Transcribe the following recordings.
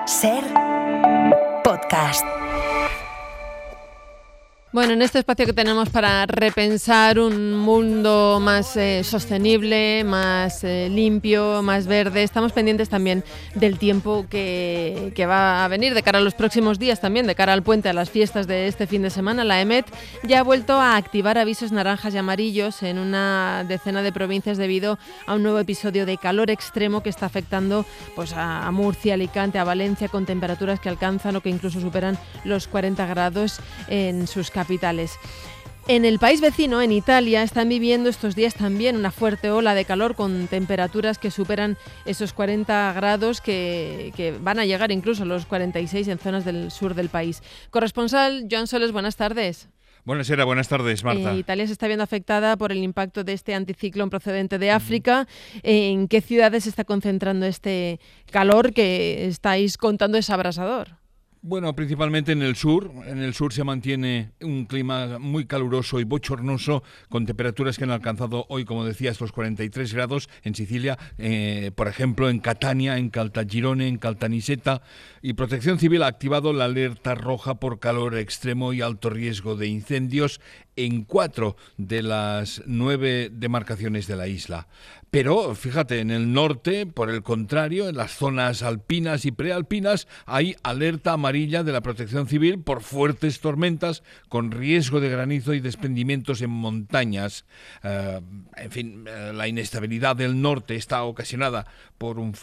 SER Podcast. Bueno, en este espacio que tenemos para repensar un mundo más sostenible, más limpio, más verde, estamos pendientes también del tiempo que va a venir de cara a los próximos días también, de cara al puente, a las fiestas de este fin de semana. La EMET ya ha vuelto a activar avisos naranjas y amarillos en una decena de provincias debido a un nuevo episodio de calor extremo que está afectando pues, a Murcia, Alicante, a Valencia, con temperaturas que alcanzan o que incluso superan los 40 grados en sus capitales. En el país vecino, en Italia, están viviendo estos días también una fuerte ola de calor con temperaturas que superan esos 40 grados que van a llegar incluso a los 46 en zonas del sur del país. Corresponsal Joan Soles, buenas tardes. Buenas tardes, Marta. Italia se está viendo afectada por el impacto de este anticiclón procedente de África. ¿En qué ciudades se está concentrando este calor que estáis contando es abrasador? Bueno, principalmente en el sur. En el sur se mantiene un clima muy caluroso y bochornoso, con temperaturas que han alcanzado hoy, como decías, los 43 grados en Sicilia, por ejemplo, en Catania, en Caltagirone, en Caltanissetta. Y Protección Civil ha activado la alerta roja por calor extremo y alto riesgo de incendios en 4 de las 9 demarcaciones de la isla. Pero, fíjate, en el norte, por el contrario, en las zonas alpinas y prealpinas, hay alerta amarilla de la Protección Civil por fuertes tormentas con riesgo de granizo y desprendimientos en montañas. La inestabilidad del norte está ocasionada por un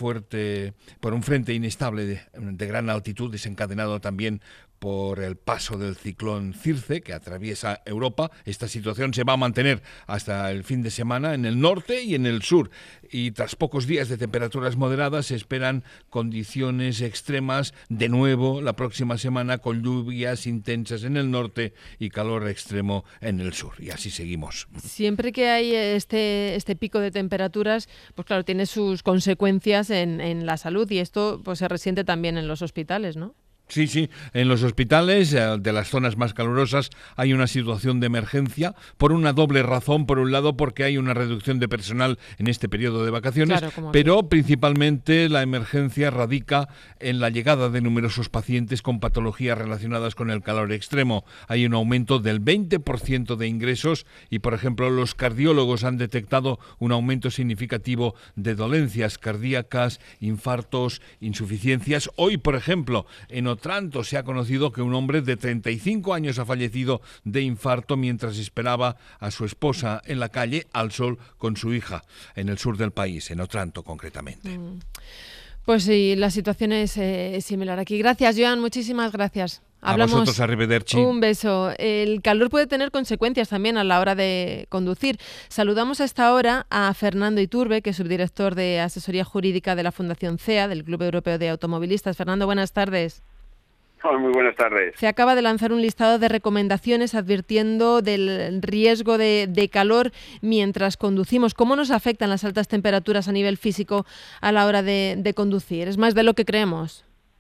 frente inestable de gran altitud, desencadenado también por el paso del ciclón Circe, que atraviesa Europa. Esta situación se va a mantener hasta el fin de semana en el norte y en el sur. Y tras pocos días de temperaturas moderadas, se esperan condiciones extremas de nuevo la próxima semana, con lluvias intensas en el norte y calor extremo en el sur. Y así seguimos. Siempre que hay este pico de temperaturas, pues claro, tiene sus consecuencias en la salud, y esto pues se resiente también en los hospitales, ¿no? Sí, en los hospitales de las zonas más calurosas hay una situación de emergencia por una doble razón. Por un lado, porque hay una reducción de personal en este periodo de vacaciones, claro, pero principalmente la emergencia radica en la llegada de numerosos pacientes con patologías relacionadas con el calor extremo. Hay un aumento del 20% de ingresos y, por ejemplo, los cardiólogos han detectado un aumento significativo de dolencias cardíacas, infartos, insuficiencias. Hoy, por ejemplo, en Otranto se ha conocido que un hombre de 35 años ha fallecido de infarto mientras esperaba a su esposa en la calle al sol con su hija, en el sur del país, en Otranto concretamente. Pues sí, la situación es similar aquí. Gracias, Joan, muchísimas gracias. Hablamos. A vosotros, arrivederci. Un beso. El calor puede tener consecuencias también a la hora de conducir. Saludamos a esta hora a Fernando Iturbe, que es subdirector de Asesoría Jurídica de la Fundación CEA, del Club Europeo de Automovilistas. Fernando, buenas tardes. Hola, muy buenas tardes. Se acaba de lanzar un listado de recomendaciones advirtiendo del riesgo de calor mientras conducimos. ¿Cómo nos afectan las altas temperaturas a nivel físico a la hora de conducir? ¿Es más de lo que creemos?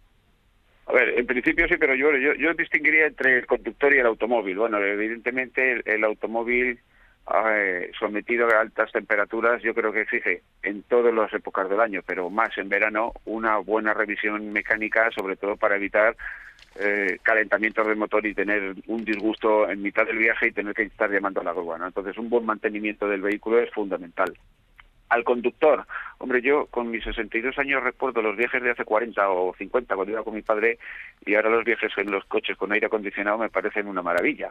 A ver, en principio sí, pero yo distinguiría entre el conductor y el automóvil. Bueno, evidentemente el automóvil sometido a altas temperaturas, yo creo que exige en todas las épocas del año, pero más en verano, una buena revisión mecánica, sobre todo para evitar calentamientos del motor y tener un disgusto en mitad del viaje y tener que estar llamando a la grúa, ¿no? Entonces, un buen mantenimiento del vehículo es fundamental. Al conductor, hombre, yo con mis 62 años recuerdo los viajes de hace 40 o 50 cuando iba con mi padre, y ahora los viajes en los coches con aire acondicionado me parecen una maravilla.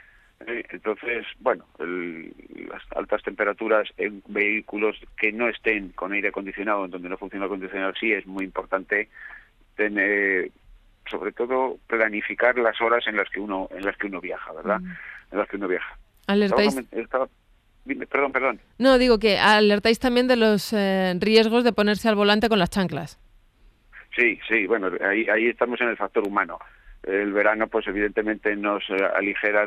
Entonces, bueno, las altas temperaturas en vehículos que no estén con aire acondicionado, en donde no funciona el acondicionado, sí es muy importante tener, sobre todo, planificar las horas en las que uno viaja, ¿verdad? En las que uno viaja. ¿Alertáis? Perdón. No, digo que alertáis también de los riesgos de ponerse al volante con las chanclas. Sí, bueno, ahí estamos en el factor humano. El verano, pues evidentemente nos aligera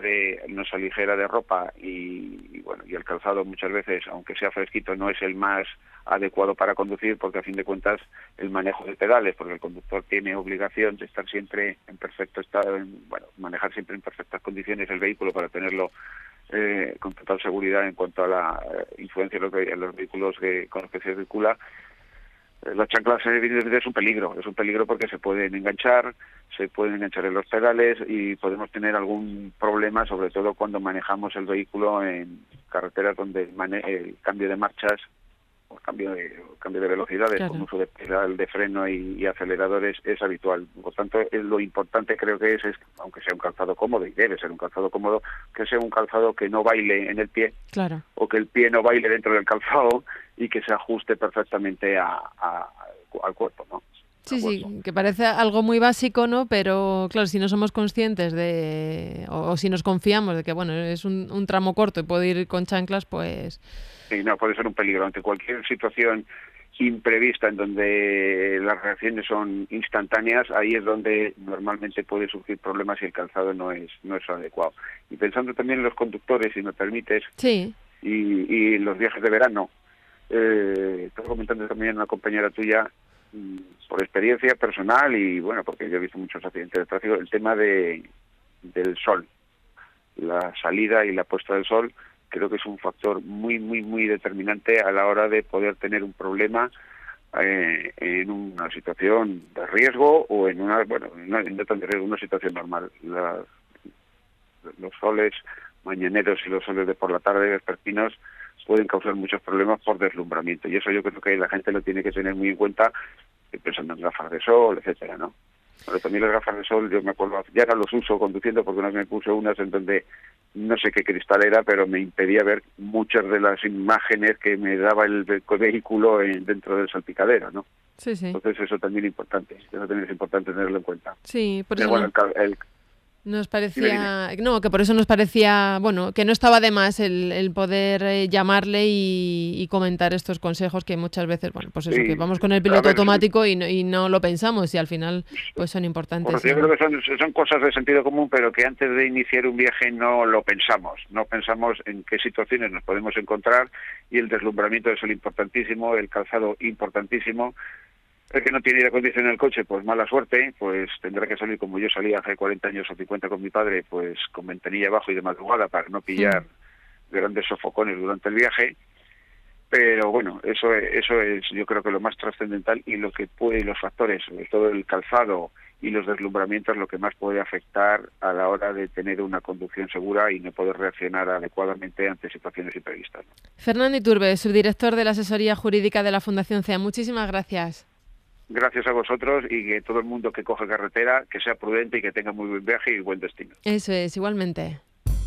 de ropa y bueno, y el calzado muchas veces, aunque sea fresquito, no es el más adecuado para conducir, porque a fin de cuentas el manejo de pedales, porque el conductor tiene obligación de estar siempre en perfecto estado, manejar siempre en perfectas condiciones el vehículo para tenerlo con total seguridad en cuanto a la influencia de los vehículos con los que se circula. Las chanclas evidentemente es un peligro porque se pueden enganchar en los pedales y podemos tener algún problema, sobre todo cuando manejamos el vehículo en carreteras donde el cambio de marchas o cambio de velocidades, claro, con uso de pedal de freno y aceleradores es habitual. Por tanto, lo importante creo que es, aunque sea un calzado cómodo, y debe ser un calzado cómodo, que sea un calzado que no baile en el pie, claro, o que el pie no baile dentro del calzado y que se ajuste perfectamente al cuerpo, ¿no? Sí, que parece algo muy básico, ¿no? Pero claro, si no somos conscientes o si nos confiamos de que, bueno, es un tramo corto y puedo ir con chanclas, pues... Sí, no, puede ser un peligro. Ante cualquier situación imprevista en donde las reacciones son instantáneas, ahí es donde normalmente puede surgir problemas y el calzado no es adecuado. Y pensando también en los conductores, si me permites, sí, y los viajes de verano, estaba comentando también a una compañera tuya, por experiencia personal y bueno, porque yo he visto muchos accidentes de tráfico, el tema del sol, la salida y la puesta del sol, creo que es un factor muy, muy, muy determinante a la hora de poder tener un problema en una situación de riesgo o en una situación normal. Los soles mañaneros y los soles de por la tarde vespertinos pueden causar muchos problemas por deslumbramiento, y eso yo creo que la gente lo tiene que tener muy en cuenta, pensando en gafas de sol, etcétera, ¿no? Pero también las gafas de sol, yo me acuerdo, ya no los uso conduciendo porque una vez me puse unas en donde no sé qué cristal era, pero me impedía ver muchas de las imágenes que me daba el vehículo dentro del salpicadero, ¿no? Sí. Entonces eso también es importante tenerlo en cuenta. Sí, por pero eso bueno, nos parecía, no, que por eso nos parecía, bueno, que no estaba de más el poder llamarle y comentar estos consejos que muchas veces, bueno, pues eso, sí, que vamos con el piloto automático y no lo pensamos y al final pues son importantes. Yo creo que son cosas de sentido común, pero que antes de iniciar un viaje no pensamos en qué situaciones nos podemos encontrar, y el deslumbramiento es el importantísimo, el calzado importantísimo. El que no tiene aire acondicionado en el coche, pues mala suerte, pues tendrá que salir como yo salía hace 40 años o 50 con mi padre, pues con ventanilla abajo y de madrugada para no pillar grandes sofocones durante el viaje. Pero bueno, eso es yo creo que lo más trascendental, y lo que puede, los factores, sobre todo el calzado y los deslumbramientos, lo que más puede afectar a la hora de tener una conducción segura y no poder reaccionar adecuadamente ante situaciones imprevistas. Fernando Iturbe, subdirector de la asesoría jurídica de la Fundación CEA. Muchísimas gracias. Gracias a vosotros, y que todo el mundo que coge carretera, que sea prudente y que tenga muy buen viaje y buen destino. Eso es, igualmente.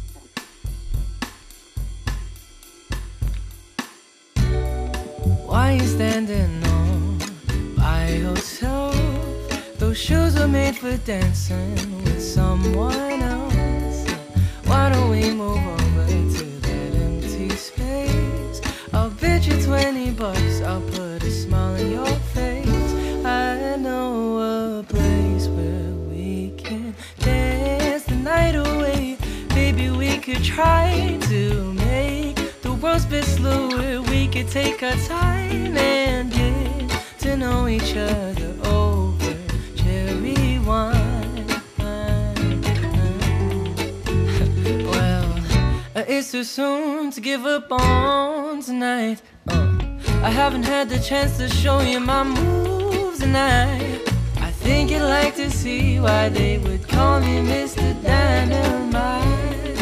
Why you standing on by yourself? Those shoes are made for dancing with someone else. Why don't we move over to that empty space? I'll bet you $20, I'll put a smile on your face. I know a place where we can dance the night away. Maybe we could try to make the world's best slower. We could take our time and get to know each other over cherry wine. Well, it's too soon to give up on tonight. I haven't had the chance to show you my moves tonight. I think you'd like to see why they would call me Mr. Dynamite.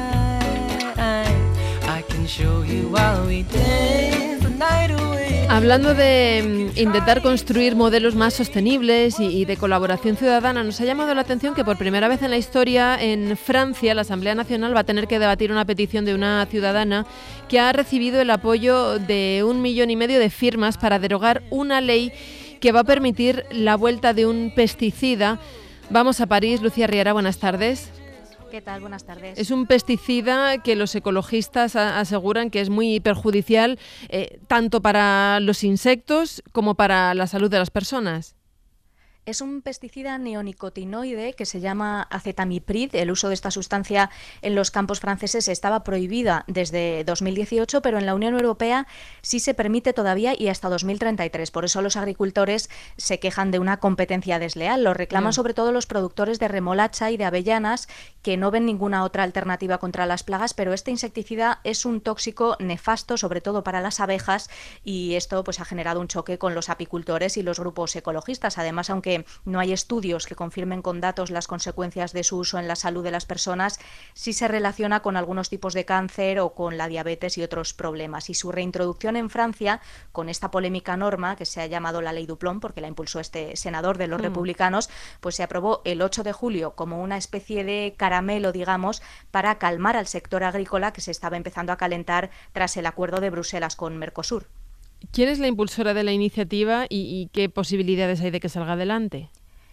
I can show you while we dance the night away. Hablando de intentar construir modelos más sostenibles y de colaboración ciudadana, nos ha llamado la atención que por primera vez en la historia en Francia la Asamblea Nacional va a tener que debatir una petición de una ciudadana que ha recibido el apoyo de 1,5 millones de firmas para derogar una ley que va a permitir la vuelta de un pesticida. Vamos a París. Lucía Riera, buenas tardes. ¿Qué tal? Buenas tardes. Es un pesticida que los ecologistas aseguran que es muy perjudicial tanto para los insectos como para la salud de las personas. Es un pesticida neonicotinoide que se llama acetamiprid. El uso de esta sustancia en los campos franceses estaba prohibida desde 2018, pero en la Unión Europea sí se permite todavía y hasta 2033. Por eso los agricultores se quejan de una competencia desleal. Lo reclaman sobre todo los productores de remolacha y de avellanas, que no ven ninguna otra alternativa contra las plagas, pero este insecticida es un tóxico nefasto, sobre todo para las abejas, y esto pues ha generado un choque con los apicultores y los grupos ecologistas. Además, aunque no hay estudios que confirmen con datos las consecuencias de su uso en la salud de las personas, sí se relaciona con algunos tipos de cáncer o con la diabetes y otros problemas. Y su reintroducción en Francia, con esta polémica norma que se ha llamado la Ley Duplon, porque la impulsó este senador de los republicanos, pues se aprobó el 8 de julio como una especie de caramelo, digamos, para calmar al sector agrícola que se estaba empezando a calentar tras el acuerdo de Bruselas con Mercosur. ¿Quién es la impulsora de la iniciativa y qué posibilidades hay de que salga adelante?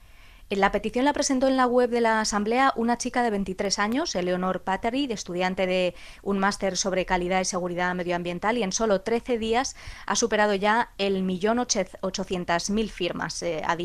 La petición la presentó en la web de la Asamblea una chica de 23 años, Eleonor Pattery, estudiante de un máster sobre calidad y seguridad medioambiental, y en solo 13 días ha superado ya el 1.800.000 firmas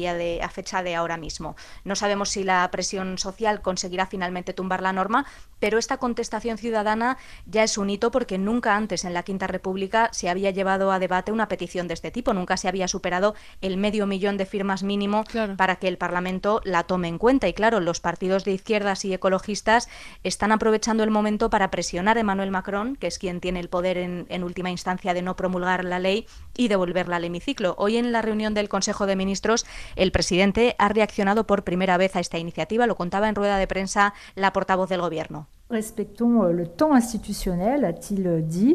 a fecha de ahora mismo. No sabemos si la presión social conseguirá finalmente tumbar la norma, pero esta contestación ciudadana ya es un hito, porque nunca antes en la Quinta República se había llevado a debate una petición de este tipo. Nunca se había superado el 500.000 de firmas mínimo para que el Parlamento la tome en cuenta. Y claro, los partidos de izquierdas y ecologistas están aprovechando el momento para presionar a Emmanuel Macron, que es quien tiene el poder en última instancia de no promulgar la ley y devolverla al hemiciclo. Hoy, en la reunión del Consejo de Ministros, el presidente ha reaccionado por primera vez a esta iniciativa. Lo contaba en rueda de prensa la portavoz del Gobierno. Respetons le temps institutionnel, a-t-il dit.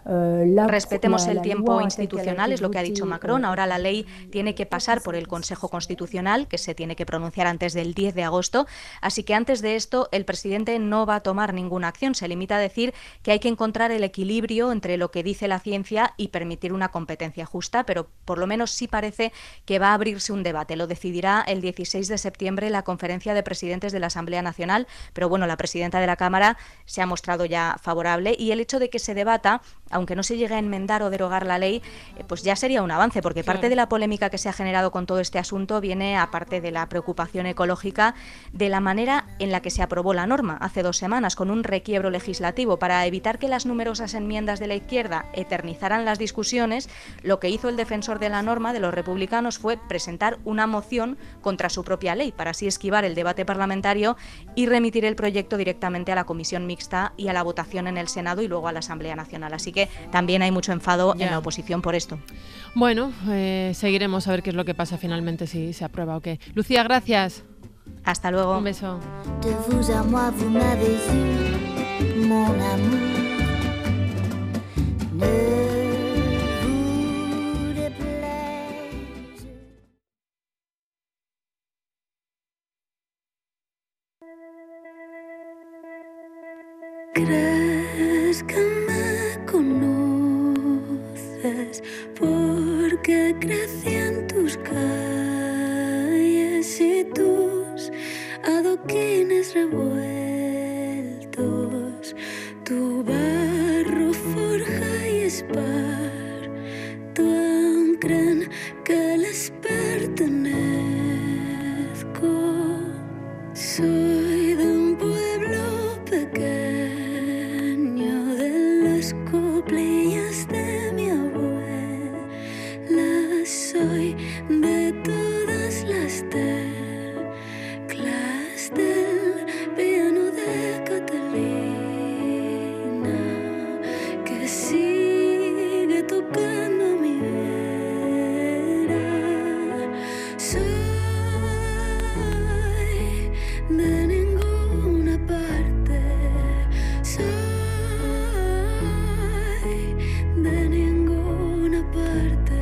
Respetemos el tiempo institucional, es lo que ha dicho Macron. Ahora la ley tiene que pasar por el Consejo Constitucional, que se tiene que pronunciar antes del 10 de agosto. Así que antes de esto, el presidente no va a tomar ninguna acción. Se limita a decir que hay que encontrar el equilibrio entre lo que dice la ciencia y permitir una competencia justa, pero por lo menos sí parece que va a abrirse un debate. Lo decidirá el 16 de septiembre la Conferencia de Presidentes de la Asamblea Nacional, pero bueno, la presidenta de la Cámara se ha mostrado ya favorable, y el hecho de que se debata, aunque no se llegue a enmendar o derogar la ley, pues ya sería un avance, porque parte de la polémica que se ha generado con todo este asunto viene, aparte de la preocupación ecológica, de la manera en la que se aprobó la norma hace 2 semanas, con un requiebro legislativo. Para evitar que las numerosas enmiendas de la izquierda eternizaran las discusiones, lo que hizo el defensor de la norma, de los republicanos, fue presentar una moción contra su propia ley, para así esquivar el debate parlamentario y remitir el proyecto directamente a la comisión mixta y a la votación en el Senado y luego a la Asamblea Nacional. Así que también hay mucho enfado en la oposición por esto. Bueno, seguiremos a ver qué es lo que pasa finalmente, si se aprueba o qué. Lucía, gracias. Hasta luego. Un beso. De vous à moi, vous m'avez eu, mon amour. Ne vous déplaise. Crees que me conoces porque crecí en tus calles y tus adoquines revueltos, tu barro, forja y esparto aún creen que les pertenezco. Soy de un pueblo pequeño, de las coplillas de mi abuela. Soy de todas las teclas del piano de Catalina, que sigue tocando mi vera. Soy de ninguna parte, soy de ninguna parte.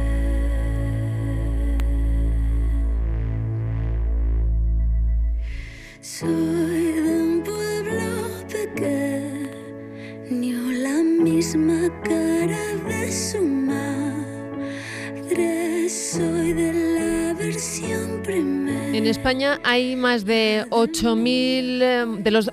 Soy de un pueblo pequeño, la misma cara de su madre. Soy de la versión primera En España hay más de 8.000, de los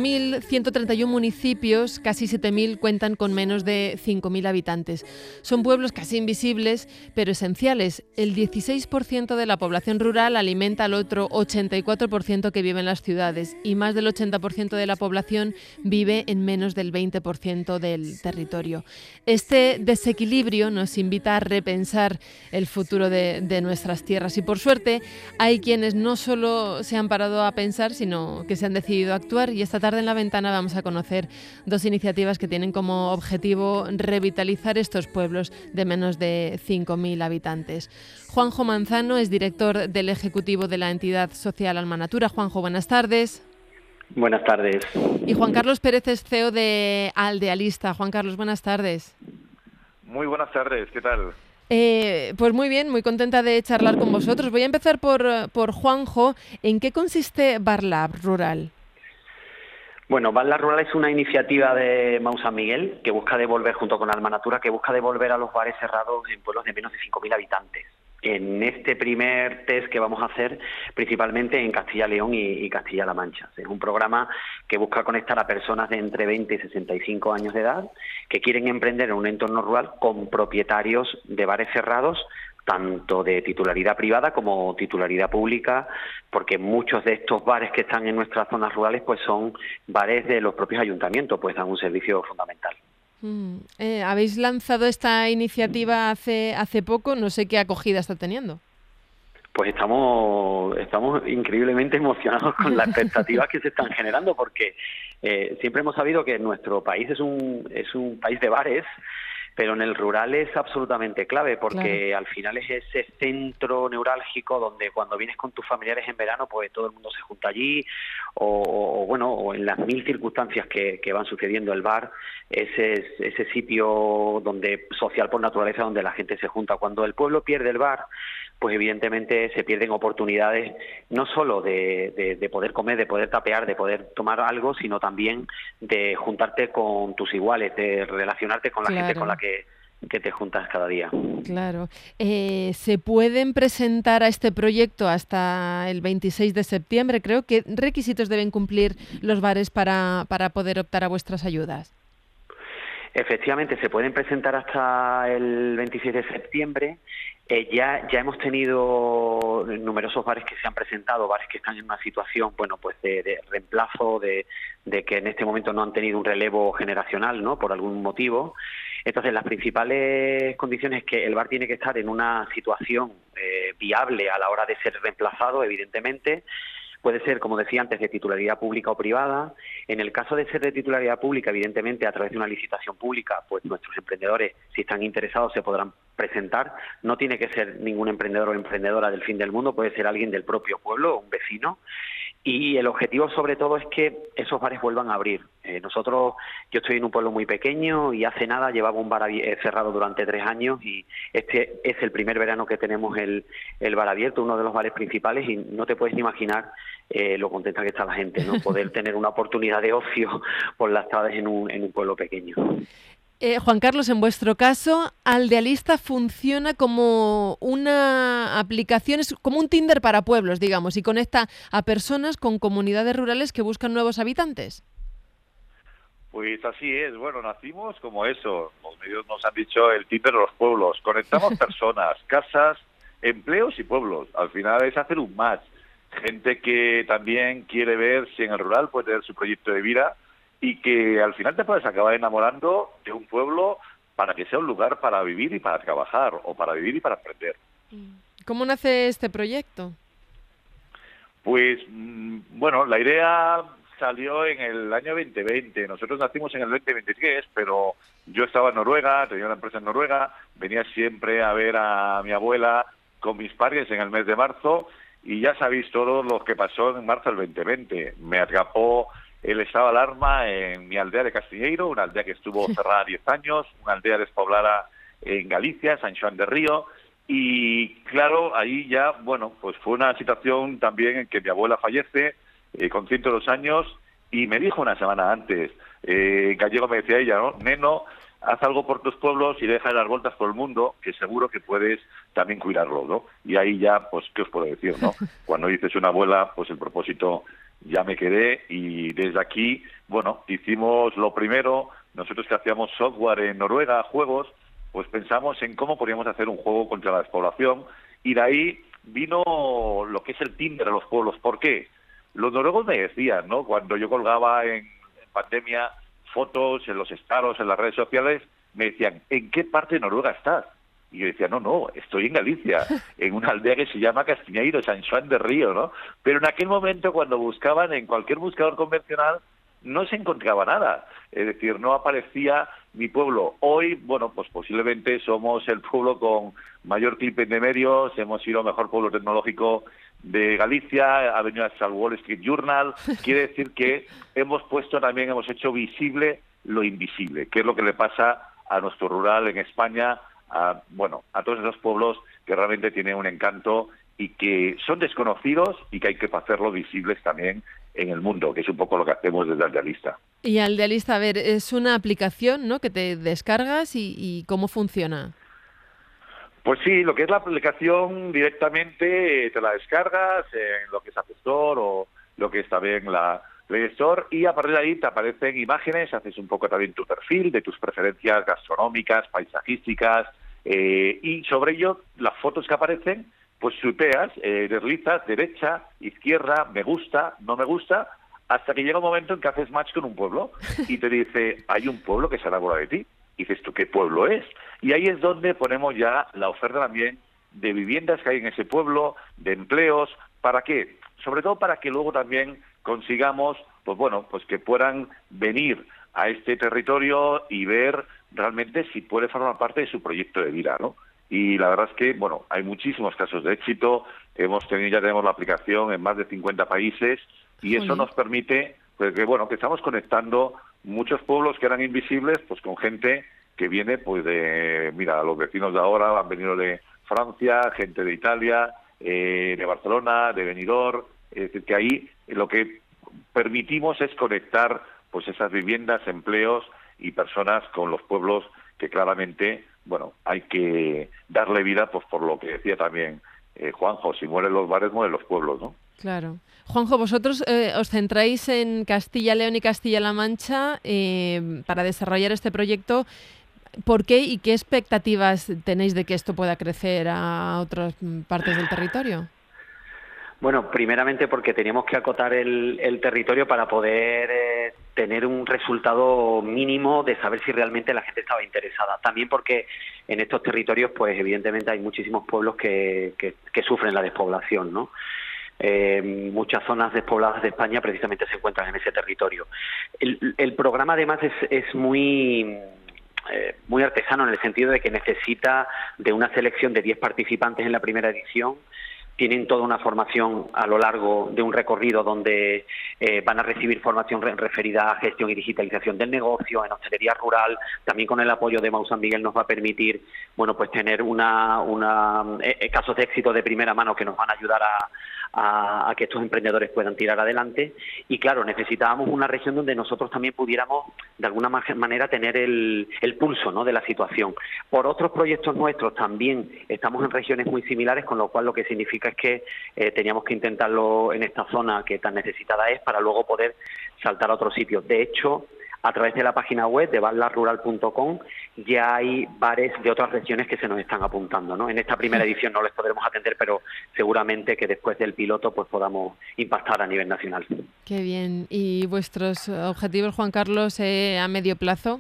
8.131 municipios, casi 7.000 cuentan con menos de 5.000 habitantes. Son pueblos casi invisibles, pero esenciales. El 16% de la población rural alimenta al otro 84% que vive en las ciudades y más del 80% de la población vive en menos del 20% del territorio. Este desequilibrio nos invita a repensar el futuro de nuestras tierras y, por suerte, hay quienes no solo se han parado a pensar, sino que se han decidido a actuar, y esta tarde en La Ventana vamos a conocer dos iniciativas que tienen como objetivo revitalizar estos pueblos de menos de 5.000 habitantes. Juanjo Manzano es director del Ejecutivo de la entidad social Alma Natura. Juanjo, buenas tardes. Buenas tardes. Y Juan Carlos Pérez es CEO de Aldealista. Juan Carlos, buenas tardes. Muy buenas tardes, ¿qué tal? Pues muy bien, muy contenta de charlar con vosotros. Voy a empezar por Juanjo. ¿En qué consiste Barlab Rural? Bueno, Barlab Rural es una iniciativa de Mau San Miguel que busca devolver, junto con Alma Natura, que busca devolver a los bares cerrados en pueblos de menos de 5.000 habitantes. En este primer test que vamos a hacer principalmente en Castilla y León y Castilla-La Mancha. Es un programa que busca conectar a personas de entre 20 y 65 años de edad que quieren emprender en un entorno rural con propietarios de bares cerrados, tanto de titularidad privada como titularidad pública, porque muchos de estos bares que están en nuestras zonas rurales pues son bares de los propios ayuntamientos, pues dan un servicio fundamental. Habéis lanzado esta iniciativa hace poco, no sé qué acogida está teniendo. Pues estamos increíblemente emocionados con las expectativas que se están generando, porque siempre hemos sabido que nuestro país es un país de bares, pero en el rural es absolutamente clave, porque al final es ese centro neurálgico donde cuando vienes con tus familiares en verano, pues todo el mundo se junta allí, o en las mil circunstancias que van sucediendo el bar, ese sitio donde social por naturaleza, donde la gente se junta. Cuando el pueblo pierde el bar, pues evidentemente se pierden oportunidades no solo de poder comer, de poder tapear, de poder tomar algo, sino también de juntarte con tus iguales, de relacionarte con la gente con la que te juntas cada día. Claro. ¿Se pueden presentar a este proyecto hasta el 26 de septiembre? Creo. ¿Qué requisitos deben cumplir los bares para poder optar a vuestras ayudas? Efectivamente, se pueden presentar hasta el 26 de septiembre. Ya hemos tenido numerosos bares que se han presentado, bares que están en una situación, bueno, pues de reemplazo, de que en este momento no han tenido un relevo generacional, ¿no?, por algún motivo. Entonces, las principales condiciones es que el bar tiene que estar en una situación viable a la hora de ser reemplazado, evidentemente. Puede ser, como decía antes, de titularidad pública o privada. En el caso de ser de titularidad pública, evidentemente, a través de una licitación pública, pues nuestros emprendedores, si están interesados, se podrán presentar. No tiene que ser ningún emprendedor o emprendedora del fin del mundo, puede ser alguien del propio pueblo o un vecino. Y el objetivo, sobre todo, es que esos bares vuelvan a abrir. Yo estoy en un pueblo muy pequeño y hace nada llevaba un bar cerrado durante 3 años y este es el primer verano que tenemos el bar abierto, uno de los bares principales, y no te puedes ni imaginar lo contenta que está la gente, ¿no? Poder tener una oportunidad de ocio por las tardes en un pueblo pequeño. Juan Carlos, en vuestro caso, Aldealista funciona como una aplicación, es como un Tinder para pueblos, digamos, y conecta a personas con comunidades rurales que buscan nuevos habitantes. Pues así es, bueno, nacimos como eso, los medios nos han dicho el Tinder de los pueblos, conectamos personas, casas, empleos y pueblos, al final es hacer un match, gente que también quiere ver si en el rural puede tener su proyecto de vida, y que al final te puedes acabar enamorando de un pueblo para que sea un lugar para vivir y para trabajar, o para vivir y para aprender. ¿Cómo nace este proyecto? Pues, bueno, la idea salió en el año 2020. Nosotros nacimos en el 2023, pero yo estaba en Noruega, tenía una empresa en Noruega, venía siempre a ver a mi abuela con mis padres en el mes de marzo, y ya sabéis todo lo que pasó en marzo del 2020. Me atrapó el estado de alarma en mi aldea de Castilleiro, una aldea que estuvo cerrada 10 años, una aldea despoblada en Galicia, San Xoán de Río, y claro, ahí ya, bueno, pues fue una situación también en que mi abuela fallece con 102 años, y me dijo una semana antes, en gallego me decía ella, ¿no?, Neno, haz algo por tus pueblos y deja de dar vueltas por el mundo, que seguro que puedes también cuidarlo, ¿no? Y ahí ya, pues, ¿qué os puedo decir, no? Cuando dices una abuela, pues el propósito ya me quedé, y desde aquí, bueno, hicimos lo primero. Nosotros que hacíamos software en Noruega, juegos, pues pensamos en cómo podíamos hacer un juego contra la despoblación, y de ahí vino lo que es el Tinder de los pueblos. ¿Por qué? Los noruegos me decían, ¿no? Cuando yo colgaba en pandemia fotos en los estados, en las redes sociales, me decían, ¿en qué parte de Noruega estás? Y yo decía, no, estoy en Galicia, en una aldea que se llama Castiñeiro, San Juan de Río, ¿no? Pero en aquel momento, cuando buscaban en cualquier buscador convencional, no se encontraba nada. Es decir, no aparecía mi pueblo. Hoy, bueno, pues posiblemente somos el pueblo con mayor clip de medios, hemos sido el mejor pueblo tecnológico de Galicia, ha venido hasta el Wall Street Journal. Quiere decir que hemos hecho visible lo invisible, que es lo que le pasa a nuestro rural en España, a todos esos pueblos que realmente tienen un encanto y que son desconocidos y que hay que hacerlo visibles también en el mundo, que es un poco lo que hacemos desde Aldealista. Y Aldealista, a ver, es una aplicación, ¿no?, que te descargas y ¿cómo funciona? Pues sí, lo que es la aplicación directamente te la descargas en lo que es App Store o lo que es también la Play Store, y a partir de ahí te aparecen imágenes, haces un poco también tu perfil de tus preferencias gastronómicas, paisajísticas, y sobre ello las fotos que aparecen, pues swipeas, deslizas, derecha, izquierda, me gusta, no me gusta, hasta que llega un momento en que haces match con un pueblo y te dice, hay un pueblo que se enamora de ti. Y dices tú, ¿qué pueblo es? Y ahí es donde ponemos ya la oferta también de viviendas que hay en ese pueblo, de empleos. ¿Para qué? Sobre todo para que luego también consigamos, pues que puedan venir a este territorio y ver realmente si puede formar parte de su proyecto de vida, ¿no? Y la verdad es que, hay muchísimos casos de éxito. Ya tenemos la aplicación en más de 50 países, y eso nos permite, pues que estamos conectando muchos pueblos que eran invisibles, pues con gente que viene, pues los vecinos de ahora han venido de Francia, gente de Italia, de Barcelona, de Benidorm. Es decir, que ahí lo que permitimos es conectar, pues esas viviendas, empleos y personas con los pueblos que claramente, hay que darle vida, pues por lo que decía también Juanjo, si mueren los bares, mueren los pueblos, ¿no? Claro. Juanjo, vosotros os centráis en Castilla, León y Castilla-La Mancha para desarrollar este proyecto. ¿Por qué y qué expectativas tenéis de que esto pueda crecer a otras partes del territorio? Bueno, primeramente porque teníamos que acotar el territorio para poder tener un resultado mínimo de saber si realmente la gente estaba interesada. También porque en estos territorios, pues evidentemente hay muchísimos pueblos que sufren la despoblación, ¿no? Muchas zonas despobladas de España precisamente se encuentran en ese territorio. El programa además es muy artesano, en el sentido de que necesita de una selección de 10 participantes en la primera edición. Tienen toda una formación a lo largo de un recorrido donde van a recibir formación referida a gestión y digitalización del negocio, en hostelería rural. También con el apoyo de Mau San Miguel nos va a permitir, pues tener casos de éxito de primera mano que nos van a ayudar a que estos emprendedores puedan tirar adelante. Y claro, necesitábamos una región donde nosotros también pudiéramos de alguna manera tener el pulso, ¿no?, de la situación. Por otros proyectos nuestros también estamos en regiones muy similares, con lo cual lo que significa es que teníamos que intentarlo en esta zona que tan necesitada es, para luego poder saltar a otros sitios. De hecho, a través de la página web de barlarural.com ya hay bares de otras regiones que se nos están apuntando, ¿no? En esta primera edición no les podremos atender, pero seguramente que después del piloto pues podamos impactar a nivel nacional. Qué bien. ¿Y vuestros objetivos, Juan Carlos, a medio plazo?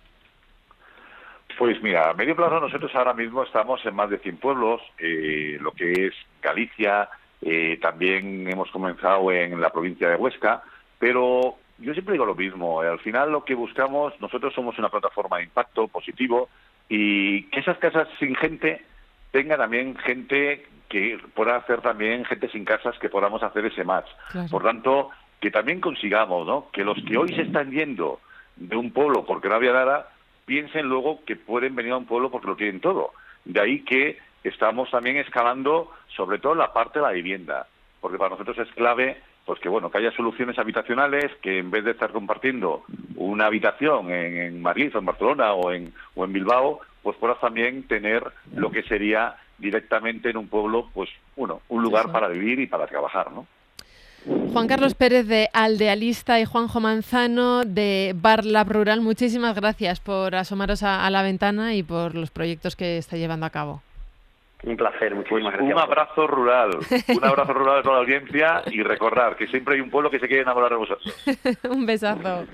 Pues mira, a medio plazo nosotros ahora mismo estamos en más de 100 pueblos, lo que es Galicia, también hemos comenzado en la provincia de Huesca, pero yo siempre digo lo mismo, al final lo que buscamos, nosotros somos una plataforma de impacto positivo, y que esas casas sin gente tenga también gente que pueda hacer también gente sin casas, que podamos hacer ese match. Claro. Por tanto, que también consigamos, ¿no?, que los que hoy se están yendo de un pueblo porque no había nada, piensen luego que pueden venir a un pueblo porque lo tienen todo. De ahí que estamos también escalando sobre todo la parte de la vivienda, porque para nosotros es clave pues que bueno, que haya soluciones habitacionales, que en vez de estar compartiendo una habitación en Madrid o en Barcelona o en Bilbao, pues puedas también tener lo que sería directamente en un pueblo, pues un lugar para vivir y para trabajar, ¿no? Juan Carlos Pérez de Aldealista y Juanjo Manzano de Bar Lab Rural, muchísimas gracias por asomaros a la ventana y por los proyectos que está llevando a cabo. Un placer, muchísimas gracias. Un abrazo rural a toda la audiencia y recordar que siempre hay un pueblo que se quiere enamorar de vosotros. Un besazo.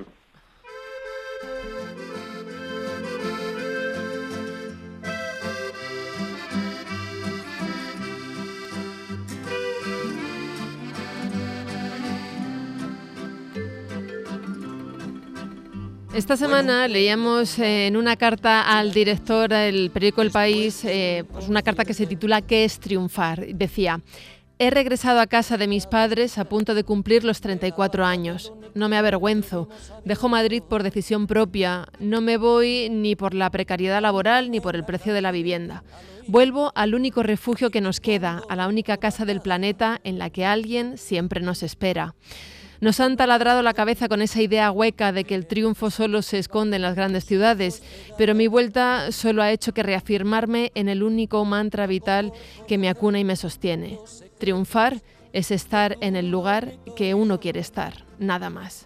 Esta semana leíamos en una carta al director del periódico El País, pues una carta que se titula ¿Qué es triunfar? Decía: he regresado a casa de mis padres a punto de cumplir los 34 años. No me avergüenzo. Dejo Madrid por decisión propia. No me voy ni por la precariedad laboral ni por el precio de la vivienda. Vuelvo al único refugio que nos queda, a la única casa del planeta en la que alguien siempre nos espera. Nos han taladrado la cabeza con esa idea hueca de que el triunfo solo se esconde en las grandes ciudades, pero mi vuelta solo ha hecho que reafirmarme en el único mantra vital que me acuna y me sostiene. Triunfar es estar en el lugar que uno quiere estar, nada más.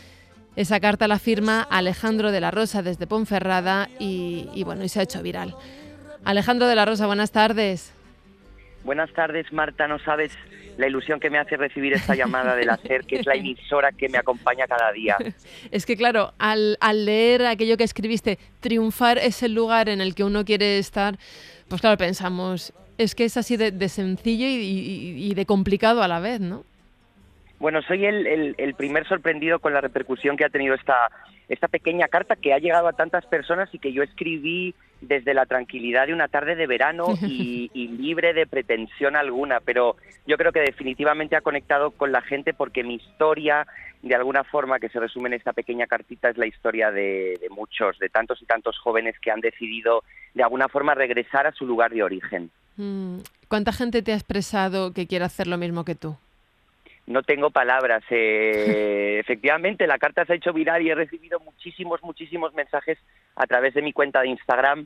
Esa carta la firma Alejandro de la Rosa desde Ponferrada y se ha hecho viral. Alejandro de la Rosa, buenas tardes. Buenas tardes, Marta, no sabes la ilusión que me hace recibir esta llamada de la SER, que es la emisora que me acompaña cada día. Es que claro, al leer aquello que escribiste, triunfar es el lugar en el que uno quiere estar, pues claro, pensamos, es que es así de sencillo y de complicado a la vez, ¿no? Bueno, soy el primer sorprendido con la repercusión que ha tenido esta pequeña carta que ha llegado a tantas personas y que yo escribí desde la tranquilidad de una tarde de verano y libre de pretensión alguna, pero yo creo que definitivamente ha conectado con la gente porque mi historia, de alguna forma, que se resume en esta pequeña cartita, es la historia de muchos, de tantos y tantos jóvenes que han decidido de alguna forma regresar a su lugar de origen. ¿Cuánta gente te ha expresado que quiere hacer lo mismo que tú? No tengo palabras. Efectivamente, la carta se ha hecho viral y he recibido muchísimos mensajes a través de mi cuenta de Instagram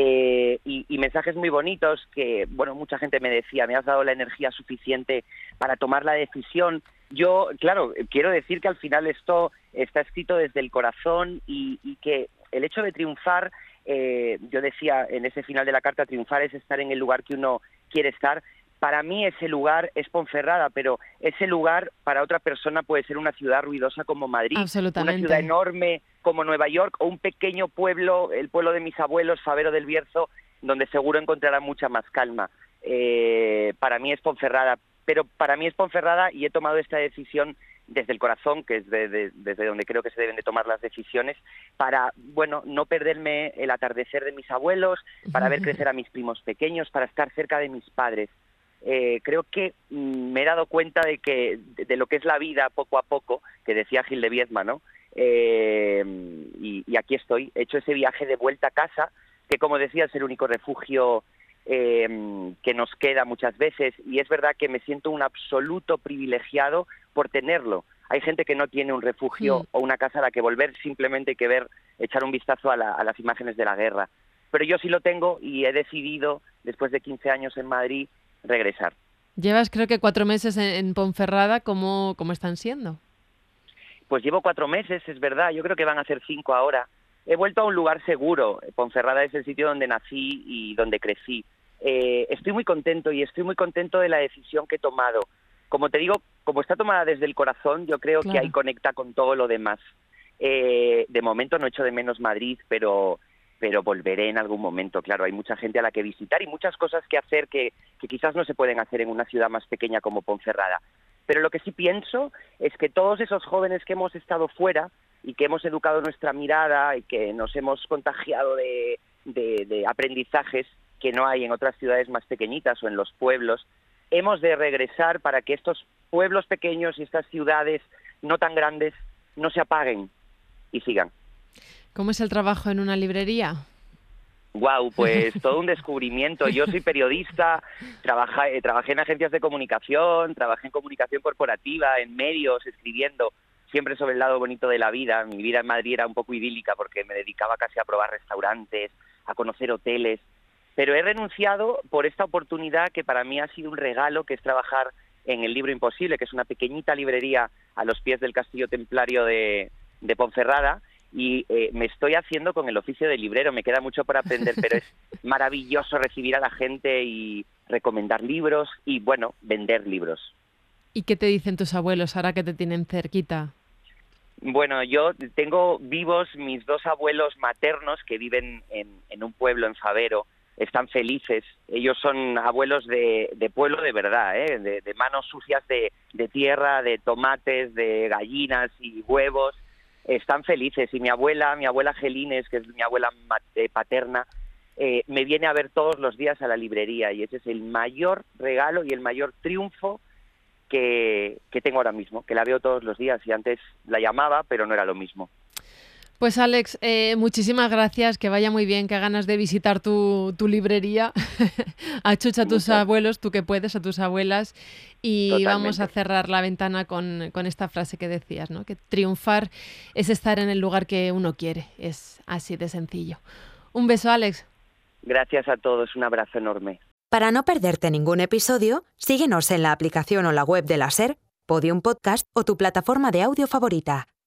y mensajes muy bonitos que, bueno, mucha gente me decía, me has dado la energía suficiente para tomar la decisión. Yo, claro, quiero decir que al final esto está escrito desde el corazón y que el hecho de triunfar, yo decía en ese final de la carta, triunfar es estar en el lugar que uno quiere estar. Para mí ese lugar es Ponferrada, pero ese lugar para otra persona puede ser una ciudad ruidosa como Madrid, una ciudad enorme como Nueva York o un pequeño pueblo, el pueblo de mis abuelos, Fabero del Bierzo, donde seguro encontrará mucha más calma. Para mí es Ponferrada, pero para mí es Ponferrada y he tomado esta decisión desde el corazón, que es desde donde creo que se deben de tomar las decisiones, para, bueno, no perderme el atardecer de mis abuelos, para ver crecer a mis primos pequeños, para estar cerca de mis padres. Creo que me he dado cuenta de lo que es la vida poco a poco, que decía Gil de Viedma, ¿no? Y aquí estoy, he hecho ese viaje de vuelta a casa, que como decía es el único refugio que nos queda muchas veces, y es verdad que me siento un absoluto privilegiado por tenerlo. Hay gente que no tiene un refugio o una casa a la que volver, simplemente que ver, echar un vistazo a las imágenes de la guerra. Pero yo sí lo tengo y he decidido, después de 15 años en Madrid, regresar. Llevas creo que 4 meses en Ponferrada. ¿Cómo están siendo? Pues llevo 4 meses, es verdad, yo creo que van a ser 5 ahora. He vuelto a un lugar seguro. Ponferrada es el sitio donde nací y donde crecí. Estoy muy contento y estoy muy contento de la decisión que he tomado. Como te digo, como está tomada desde el corazón, yo creo que ahí conecta con todo lo demás. De momento no echo de menos Madrid, pero volveré en algún momento. Claro, hay mucha gente a la que visitar y muchas cosas que hacer que quizás no se pueden hacer en una ciudad más pequeña como Ponferrada. Pero lo que sí pienso es que todos esos jóvenes que hemos estado fuera y que hemos educado nuestra mirada y que nos hemos contagiado de aprendizajes que no hay en otras ciudades más pequeñitas o en los pueblos, hemos de regresar para que estos pueblos pequeños y estas ciudades no tan grandes no se apaguen y sigan. ¿Cómo es el trabajo en una librería? Wow, pues todo un descubrimiento. Yo soy periodista, trabajé en agencias de comunicación, trabajé en comunicación corporativa, en medios, escribiendo, siempre sobre el lado bonito de la vida. Mi vida en Madrid era un poco idílica porque me dedicaba casi a probar restaurantes, a conocer hoteles, pero he renunciado por esta oportunidad que para mí ha sido un regalo, que es trabajar en El Libro Imposible, que es una pequeñita librería a los pies del Castillo Templario de Ponferrada, y me estoy haciendo con el oficio de librero. Me queda mucho por aprender, pero es maravilloso recibir a la gente y recomendar libros y, bueno, vender libros. ¿Y qué te dicen tus abuelos ahora que te tienen cerquita? Bueno, yo tengo vivos mis 2 abuelos maternos que viven en un pueblo en Favero. Están felices. Ellos son abuelos de pueblo de verdad, de manos sucias de tierra, de tomates, de gallinas y huevos. Están felices. Y mi abuela Gelines, que es mi abuela paterna, me viene a ver todos los días a la librería, y ese es el mayor regalo y el mayor triunfo que tengo ahora mismo, que la veo todos los días, y antes la llamaba, pero no era lo mismo. Pues Alex, muchísimas gracias, que vaya muy bien, que ganas de visitar tu librería, achucha a tus abuelos, tú que puedes, a tus abuelas, y totalmente. Vamos a cerrar la ventana con esta frase que decías, ¿no? Que triunfar es estar en el lugar que uno quiere, es así de sencillo. Un beso, Alex. Gracias a todos, un abrazo enorme. Para no perderte ningún episodio, síguenos en la aplicación o la web de la SER, Podium Podcast o tu plataforma de audio favorita.